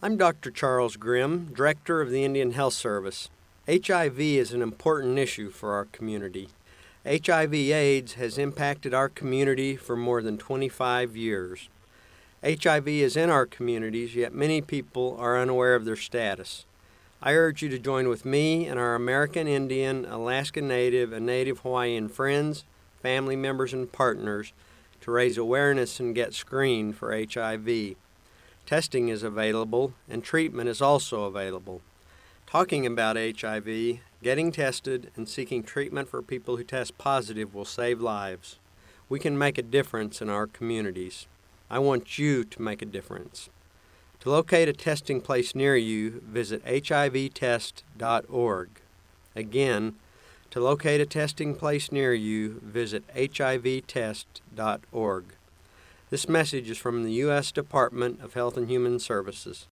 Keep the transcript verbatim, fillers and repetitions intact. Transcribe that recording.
I'm Doctor Charles Grimm, Director of the Indian Health Service. H I V is an important issue for our community. H I V AIDS has impacted our community for more than twenty-five years. H I V is in our communities, yet many people are unaware of their status. I urge you to join with me and our American Indian, Alaska Native, and Native Hawaiian friends, family members, and partners to raise awareness and get screened for H I V. Testing is available, and treatment is also available. Talking about H I V, getting tested, and seeking treatment for people who test positive will save lives. We can make a difference in our communities. I want you to make a difference. To locate a testing place near you, visit H I V test dot org. Again, to locate a testing place near you, visit H I V test dot org. This message is from the U S Department of Health and Human Services.